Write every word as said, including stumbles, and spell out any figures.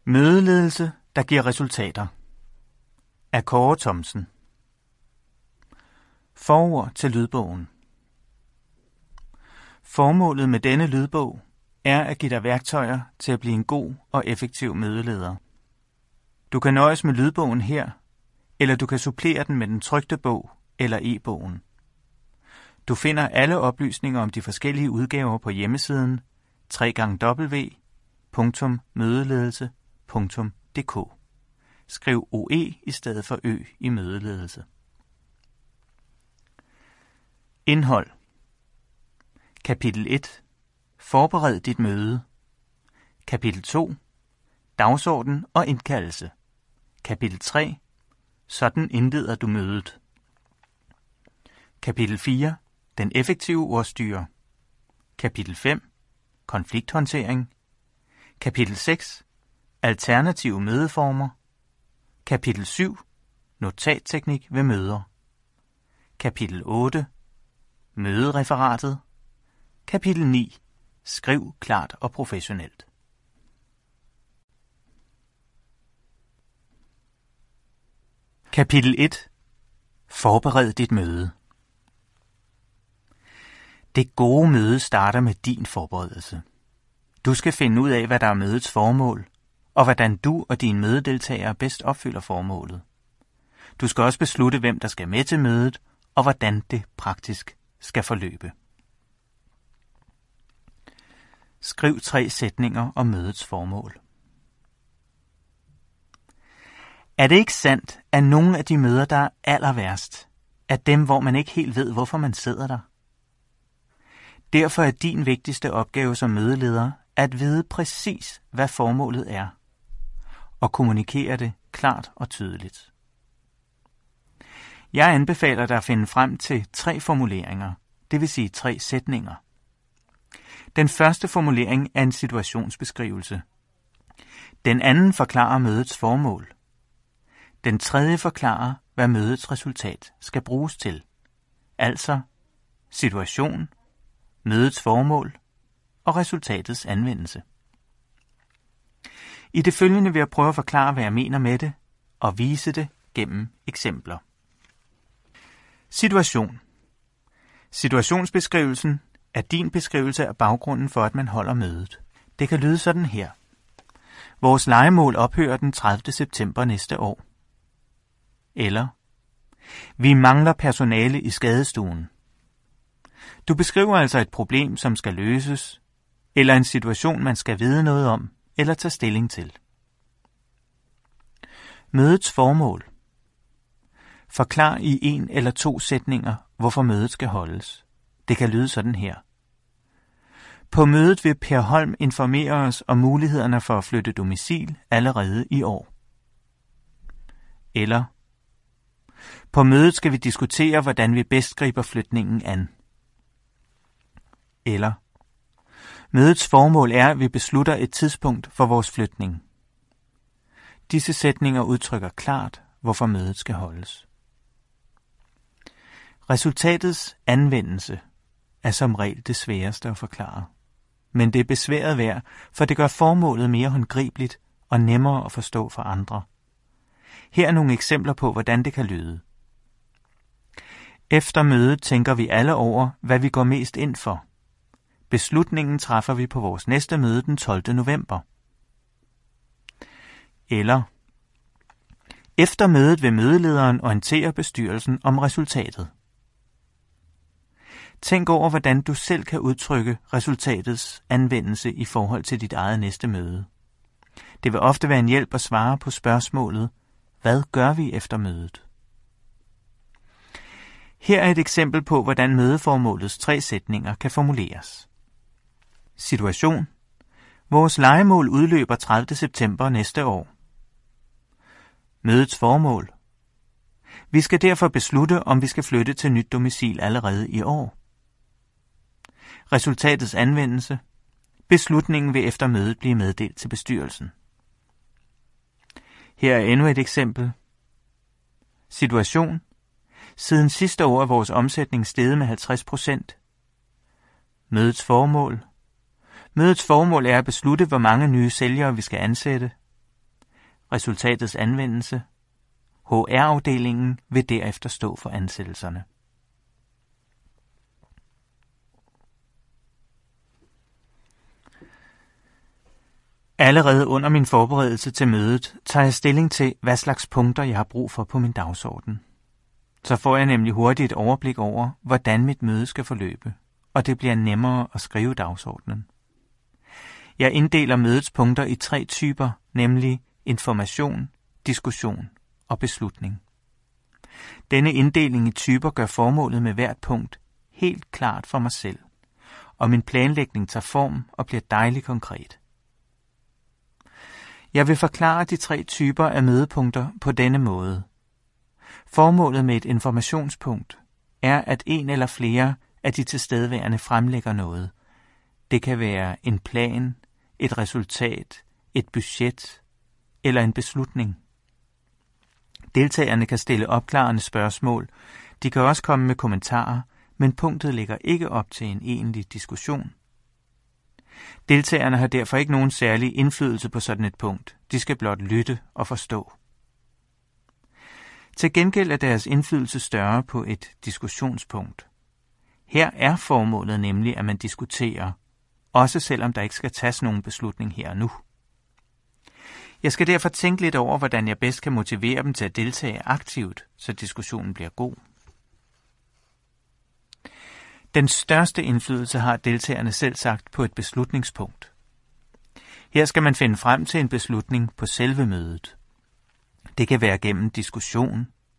Mødeledelse, der giver resultater. Af Kåre Thomsen. Forord til lydbogen. Formålet med denne lydbog er at give dig værktøjer til at blive en god og effektiv mødeleder. Du kan nøjes med lydbogen her, eller du kan supplere den med den trykte bog eller e-bogen. Du finder alle oplysninger om de forskellige udgaver på hjemmesiden w w w punktum mødeledelse punktum d k. Skriv O E i stedet for Ø i mødeledelse. Indhold. Kapitel et. Forbered dit møde. Kapitel to. Dagsorden og indkaldelse. Kapitel tre. Sådan indleder du mødet. Kapitel fire. Den effektive ordstyrer. Kapitel fem. Konflikthåndtering. Kapitel seks. Alternative mødeformer. Kapitel syv. Notatteknik ved møder. Kapitel otte. Mødereferatet. Kapitel ni. Skriv klart og professionelt. Kapitel et. Forbered dit møde. Det gode møde starter med din forberedelse. Du skal finde ud af, hvad der er mødets formål, og hvordan du og dine mødedeltagere bedst opfylder formålet. Du skal også beslutte, hvem der skal med til mødet, og hvordan det praktisk skal forløbe. Skriv tre sætninger om mødets formål. Er det ikke sandt, at nogle af de møder, der er aller værst, er dem, hvor man ikke helt ved, hvorfor man sidder der? Derfor er din vigtigste opgave som mødeleder at vide præcis, hvad formålet er, og kommunikere det klart og tydeligt. Jeg anbefaler dig at finde frem til tre formuleringer, det vil sige tre sætninger. Den første formulering er en situationsbeskrivelse. Den anden forklarer mødets formål. Den tredje forklarer, hvad mødets resultat skal bruges til. Altså situation, mødets formål og resultatets anvendelse. I det følgende vil jeg prøve at forklare, hvad jeg mener med det, og vise det gennem eksempler. Situation. Situationsbeskrivelsen er din beskrivelse af baggrunden for, at man holder mødet. Det kan lyde sådan her. Vores lejemål ophører den tredivte september næste år. Eller, vi mangler personale i skadestuen. Du beskriver altså et problem, som skal løses, eller en situation, man skal vide noget om, eller tage stilling til. Mødets formål. Forklar i en eller to sætninger, hvorfor mødet skal holdes. Det kan lyde sådan her. På mødet vil Per Holm informere os om mulighederne for at flytte domicil allerede i år. Eller, på mødet skal vi diskutere, hvordan vi bedst griber flytningen an. Eller, mødets formål er, at vi beslutter et tidspunkt for vores flytning. Disse sætninger udtrykker klart, hvorfor mødet skal holdes. Resultatets anvendelse er som regel det sværeste at forklare. Men det er besværet værd, for det gør formålet mere håndgribeligt og nemmere at forstå for andre. Her er nogle eksempler på, hvordan det kan lyde. Efter mødet tænker vi alle over, hvad vi går mest ind for. Beslutningen træffer vi på vores næste møde den tolvte november. Eller, efter mødet vil mødelederen orientere bestyrelsen om resultatet. Tænk over, hvordan du selv kan udtrykke resultatets anvendelse i forhold til dit eget næste møde. Det vil ofte være en hjælp at svare på spørgsmålet, hvad gør vi efter mødet? Her er et eksempel på, hvordan mødeformålets tre sætninger kan formuleres. Situation. Vores lejemål udløber tredivte september næste år. Mødets formål. Vi skal derfor beslutte, om vi skal flytte til nyt domicil allerede i år. Resultatets anvendelse. Beslutningen vil efter mødet blive meddelt til bestyrelsen. Her er endnu et eksempel. Situation. Siden sidste år er vores omsætning steget med halvtreds procent. Mødets formål. Mødets formål er at beslutte, hvor mange nye sælgere vi skal ansætte. resultatets anvendelse. H R-afdelingen vil derefter stå for ansættelserne. Allerede under min forberedelse til mødet tager jeg stilling til, hvad slags punkter jeg har brug for på min dagsorden. Så får jeg nemlig hurtigt et overblik over, hvordan mit møde skal forløbe, og det bliver nemmere at skrive dagsordenen. Jeg inddeler mødets punkter i tre typer, nemlig information, diskussion og beslutning. Denne inddeling i typer gør formålet med hvert punkt helt klart for mig selv, og min planlægning tager form og bliver dejligt konkret. Jeg vil forklare de tre typer af mødepunkter på denne måde. Formålet med et informationspunkt er, at en eller flere af de tilstedeværende fremlægger noget. Det kan være en plan, et resultat, et budget eller en beslutning. Deltagerne kan stille opklarende spørgsmål. De kan også komme med kommentarer, men punktet lægger ikke op til en egentlig diskussion. Deltagerne har derfor ikke nogen særlig indflydelse på sådan et punkt. De skal blot lytte og forstå. Til gengæld er deres indflydelse større på et diskussionspunkt. Her er formålet nemlig, at man diskuterer, også selvom der ikke skal tages nogen beslutning her og nu. Jeg skal derfor tænke lidt over, hvordan jeg bedst kan motivere dem til at deltage aktivt, så diskussionen bliver god. Den største indflydelse har deltagerne selv sagt på et beslutningspunkt. Her skal man finde frem til en beslutning på selve mødet. Det kan være gennem diskussion,